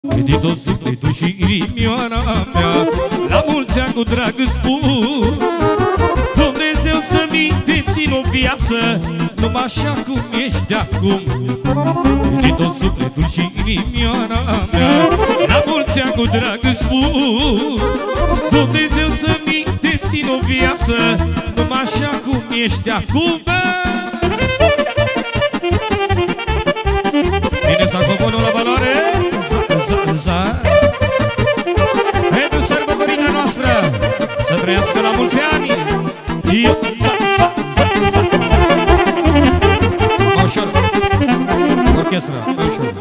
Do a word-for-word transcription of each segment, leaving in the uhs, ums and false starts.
Din tot sufletul și inimioara mea, la mulți ani cu drag îți spun, Dumnezeu să-mi te țin o viață, numai așa cum ești acum. Din tot sufletul și inimioara mea, la mulți ani cu drag îți spun, Dumnezeu să-mi te țin o viață, numai așa cum ești acum. Bine, saxofonul la valoare. Pentru sărbătorirea noastră, să trăiască la mulți ani. Eu, za, za, za, za, za. Mai ușor, orchestră, mai ușor.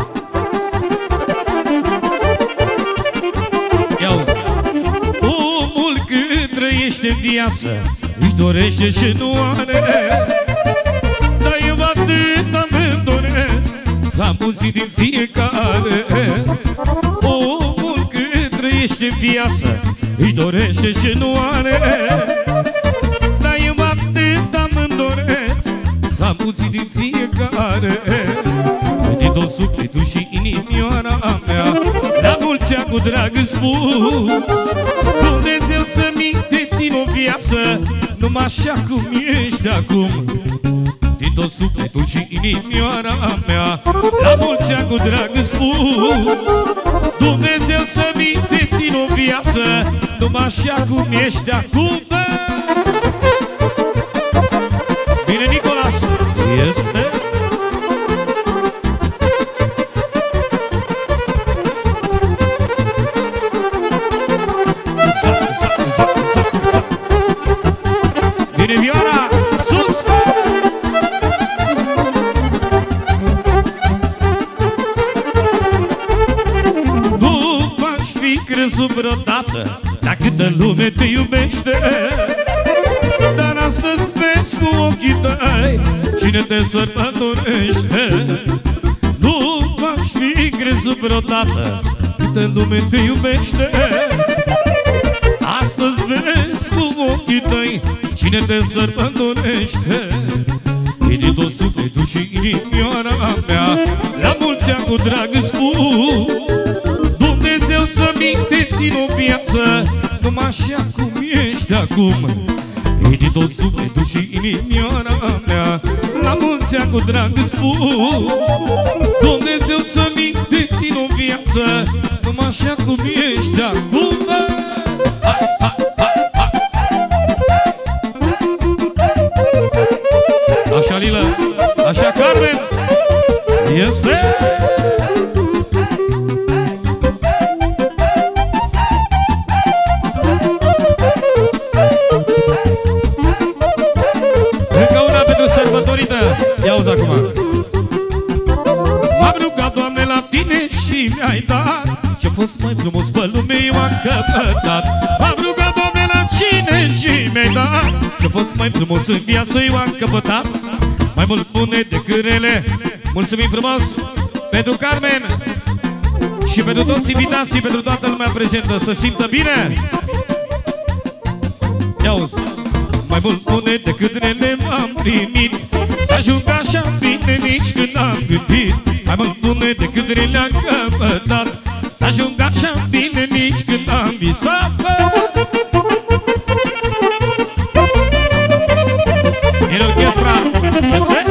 Ia uzi. Omul când trăiește în viață își dorește și nu are, dar eu atât îmi doresc să am mulți din fiecare. Omul când trăiește în viață își dorește și nu are, dar eu atât îmi doresc să am mulți din fiecare. Din tot sufletul și inimioara mea, la mulți ani cu drag îți spun, Dumnezeu să-mi te țin o viață, numai așa cum ești acum. Din tot sufletul și inimioara mea, la mulți ani cu drag îți spun, Dumnezeu să-mi te țin o viață, numai așa cum ești acum. Bine, Nicolas, este? Bine, Vioara, sus! Nu m-aș fi crezut vreodată la câtă lume te iubește, dar astăzi vezi cu ochii tăi cine te sărbătorește. Nu m-aș fi crezut vreodată câtă lume te iubește, astăzi vezi cu ochii tăi cine te sărbătorește. E din tot sufletul și inimioara mea, la mulți ani cu drag îți spun, Dumnezeu să-mi te țin o viață, numai așa cum ești acum. E din tot sufletul și inimioara mea, la mulți ani cu drag îți spun, Dumnezeu să-mi te țin o viață, numai așa cum ești acum. Hai, hai, hai, hai. Așa, Lila, așa, Carmen, este? Încă una pentru sărbătorită. Ia auzi acum. M-am rugat, Doamne, la Tine și mi-ai dat ce-a fost mai frumos pe lume eu am căpătat. M-am rugat, Doamne, la Cine și mi-ai dat ce-a fost mai frumos în viață eu am căpătat. Mai mult bune decât rele. Mulțumim frumos pentru Carmen și pentru toți invitații, pentru toată lumea prezentă, să simtă bine. Ia auzi. Mai mult bune decât rele m-am primit, să ajung așa bine nici când am gândit. Mai mult bune decât rele am căpătat, să ajung așa bine nici când am visat. În orchestra este?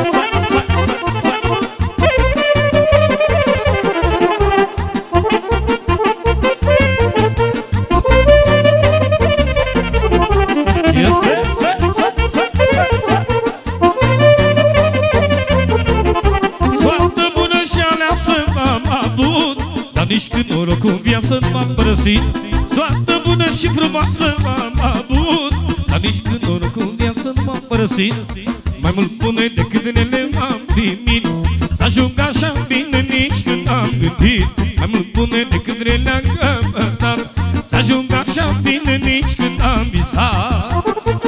Nici când norocul în viață nu m-am părăsit, soartă bună și frumoasă m-am avut, dar nici când norocul în viață nu m-am părăsit. Mai mult bune decât rele m-am primit, să ajung așa bine nici când am gândit. Mai mult bune decât rele am căpătat, să ajung așa bine nici când am visat.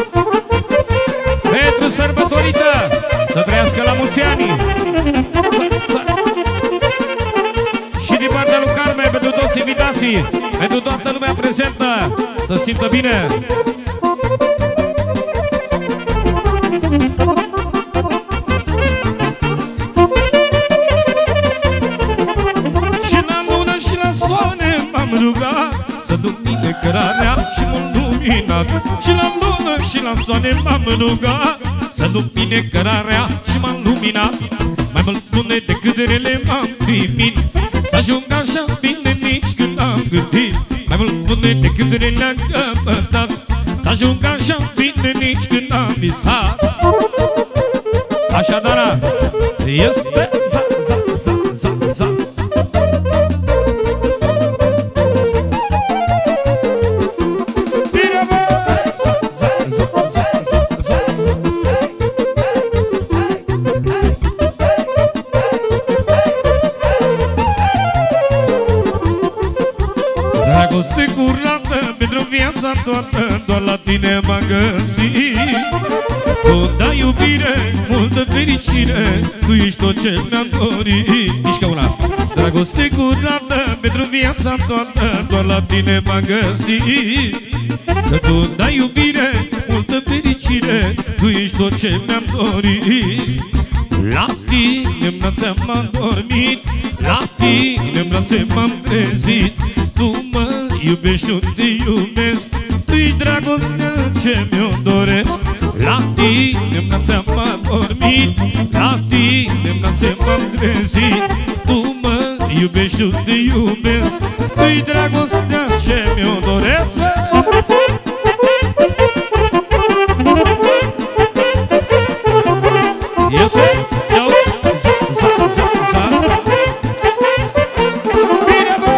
Pentru sărbătorită, să trăiască la mulți ani. Pentru toți invitații, pentru toată lumea prezentă, să simtă bine. Și n-am rugat să duc mine cărarea și m-am luminat. Și la lună și la soare m-am rugat să duc mine cărarea și m-am luminat. Mai mult bune decât rele m-am primit, să ajung așa bine nici când am gândit. Mai mult bune decât rele am căpătat, să ajung așa bine nici când am visat. Așadar, este za, za, za, za, za. Bine, bă! Za, za, za, za, za, za. Dragoste curată pentru viața toată, doar la tine m-am găsit. Tu dai iubire, multă fericire, tu ești tot ce mi-am dorit. Nici ca una. Dragoste curată pentru viața toată, doar la tine m-am găsit. Că tu dai iubire, multă fericire, tu ești tot ce mi-am dorit. La tine în brațe m-am dormit, la tine în brațe m-am trezit. Tu mă iubești, tu te iubesc, tu-i dragostea ce mi-o doresc. La tine în brațe m-am dormit, la tine în brațe m-am trezit. Tu mă iubești, tu te iubesc, tu-i dragostea ce mi-o doresc. Este, iau, za, za, za, za. Bine, bă!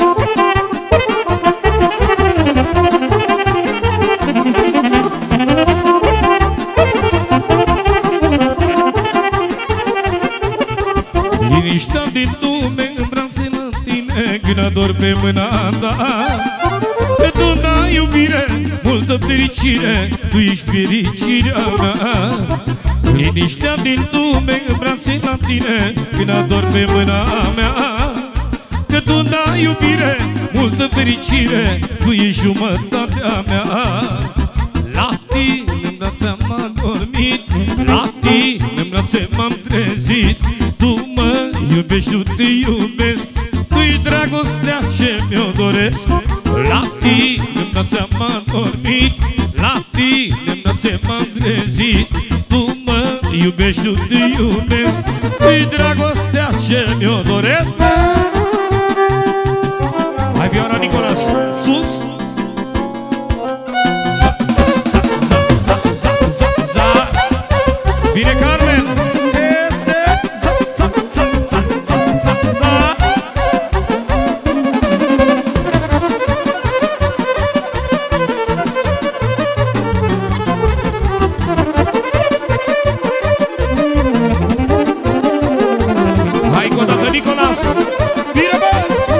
Liniștea din lume în brațe la tine, când ador pe mâna ta. Că tu dai iubire, multă fericire, tu ești fericirea mea. Liniștea din lume în brațe la tine, când ador pe mâna mea. Că tu dai iubire, multă fericire, tu ești jumătatea mea. La tine în brațe m-am dormit, la tine în brațe m-am trezit. Tu mă iubești, tu te iubesc, tu-i dragostea ce mi-o doresc. La tine în brațe m-am dormit, la tine în brațe m-am trezit. Tu mă iubești, tu te iubesc, tu-i dragostea ce mi-o doresc. Hai vioara Nicolas, sus! Za, za, za, za, za, za, za. Vine Carmen! Este za, za, za, za, za, za, za. Hai cu o dată, Nicolas! Bine, bă!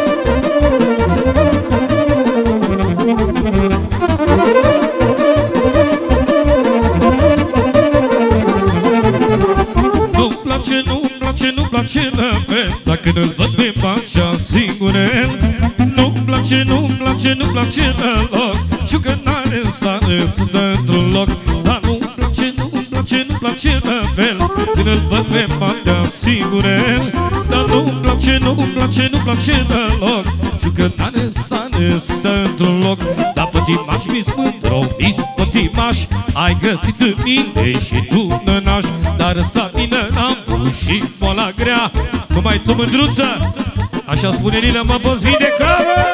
Nu-mi place, nu-mi place, nu-mi place la fel, dacă nu-l văd pe Pașa singurel. Nu-mi place, nu-mi place, nu-mi place la loc, știu că n-are stare să stă într-un loc. Dar nu-mi place, nu-mi place, nu-mi place la fel, când îl văd pe Pașa singurel. Dar nu-mi place, nu-mi place, nu-mi place la loc, știu că n-are stare să stă într-un loc. Dar pătimaș mi-s mândru, mi-s pătimaș, ai găsit în mine și tu nănaș. Dar ăsta mine n-am pus și moala grea, numai tu mândruță, așa spune Lila, mă poți vindeca, bă!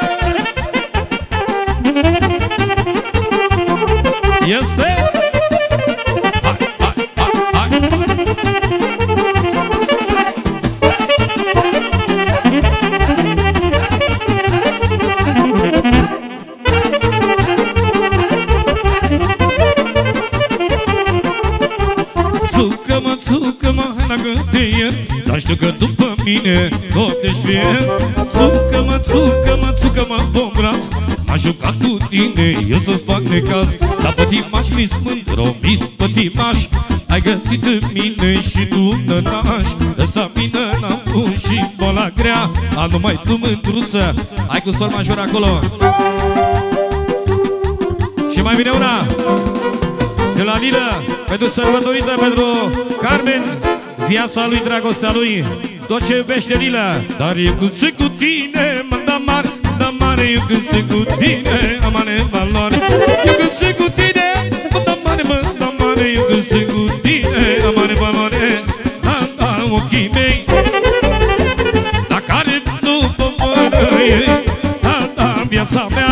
Este? Hai, hai, hai, hai! Țucă-mă, țucă-mă, dacă te iert, dar știu că după mine tot ești fier. Țucă-mă, țucă-mă, țucă-mă pe braț, m-a jucat cu tine, eu să-ți fac necaz. Dar pătimaș mi-s mândru, mi-s pătimaș, ai găsit în mine și tu nănaș. Ăsta mine n-am pus și boala grea, a numai tu mândruță, ai cu sol major acolo. Și mai vine una de la Lila, pentru sărbătorită, pentru Carmen, viața lui, dragostea lui, tot ce iubește Lila. Dar e cu, cu tine, mă da mare, da mare eu când sunt cu tine am mare valoare. Eu când sunt cu tine mă dă mare, mă dă mare. Eu când sunt cu tine am mare valoare. Da, da, ochii mei la care nu mă mărăie. Da, da, viața mea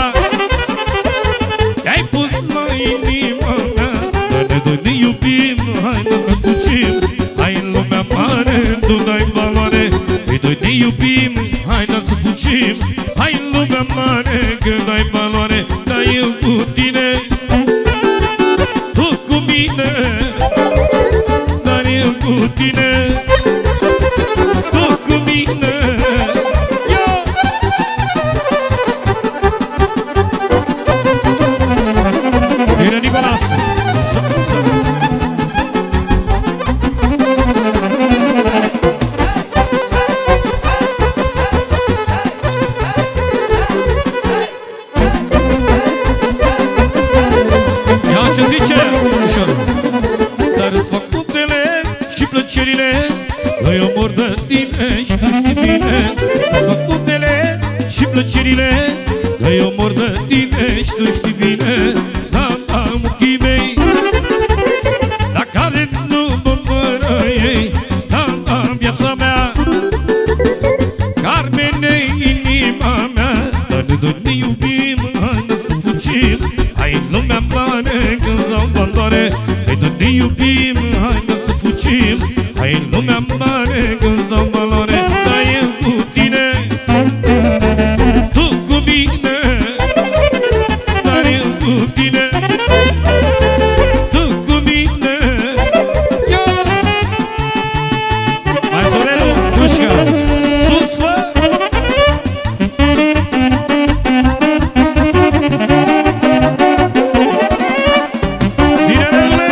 te-ai pus la inima mea. Dă-ne, dă-ne iubim, haide să fugim. Hai în lumea mare, tu dai valoare. Păi doi ne iubim, haide să fugim. Hai în lumea mare, că dai valoare. Dar eu cu tine, tu cu mine. Dar eu cu tine, tu cu mine. Bine, Nicolas! Ia ce zice? Ușor. Dar îți fac punctele și plăcerile, că eu mor de tine și tu știi bine. Îți fac punctele și plăcerile, că eu mor de tine și tu știi bine. Da, am ochii mei la care nu mă mărăie. Da, am viața mea Carmene, inima mea. Dar noi ne iubim, haide să fugim. Hai în lumea mare, că-ți dau valoare. Hai noi ne iubim, haide să fugim. Hai în lumea mare, că-ți dau valoare. Dar eu cu tine, tu cu mine. Dar eu cu tine, tu cu mine. Yo! Hai Zorelu, dușcă, sus mă! Bine, relule!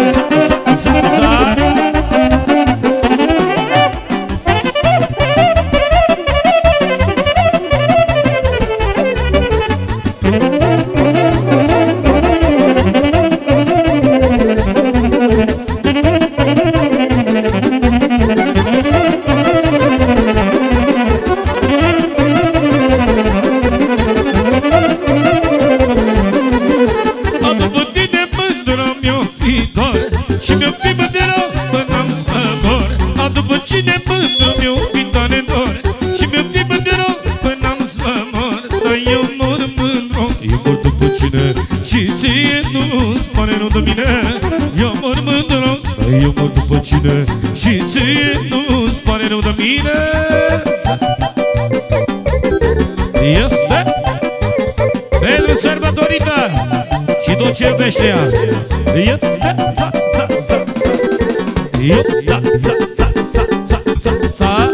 Și ție nu-ți pare rău de mine. Eu mor mândră, eu mor după cine. Și ție nu-ți pare rău de mine. Este pentru sărbătorită și tot ce iubește ea. Este za, za, za, za. Este za, za, za, za, za, za, za.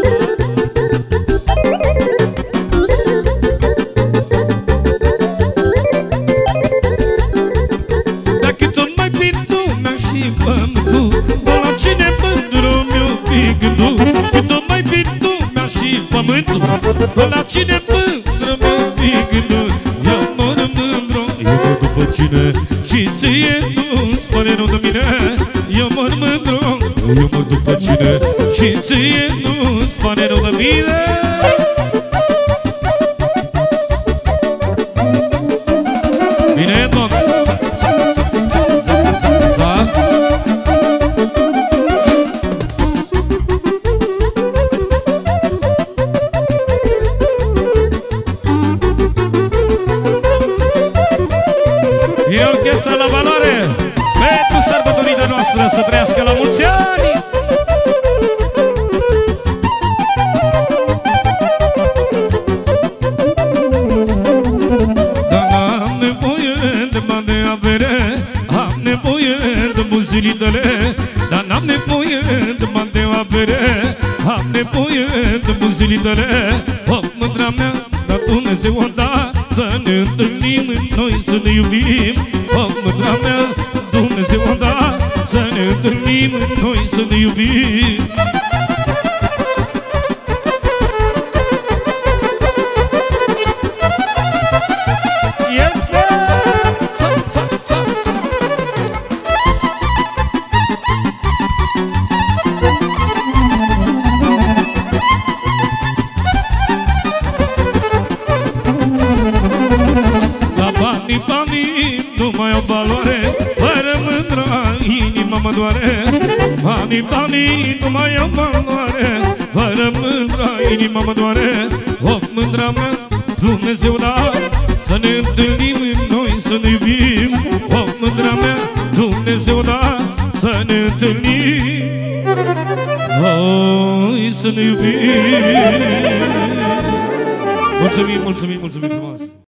Până la cine mândră mă fi gândul. Eu mor mândră, eu mor după cine. Și ție nu-ți pare rău de mine. Eu mor mândră, eu mor după cine. Și ție nu-ți pare rău de mine. Bine, domn! E orchestra la valoare pentru sărbătorirea noastră, să trăiască la mulți ani! Dar am nevoie de bani de avere, am nevoie de buzilitele. Dar n-am nevoie de bani de avere, am nevoie de buzilitele. O, mândra mea, dar Dumnezeu o da, să ne întâlnim noi, să ne iubim. O, mândra mea, Dumnezeu o da, să ne întâlnim noi, să ne iubim. Este! Ța, ța, ța. nu mai au valoare, fără mândra inima mă doare. Banii, banii nu mai au valoare, fără mândra inima mă doare. O, mândra mea, Dumnezeu da, să ne întâlnim noi, să ne iubim. O, mândra mea, Dumnezeu da, să ne întâlnim, oi, să ne iubim. Mulțumim, mulțumim, mulțumim frumos.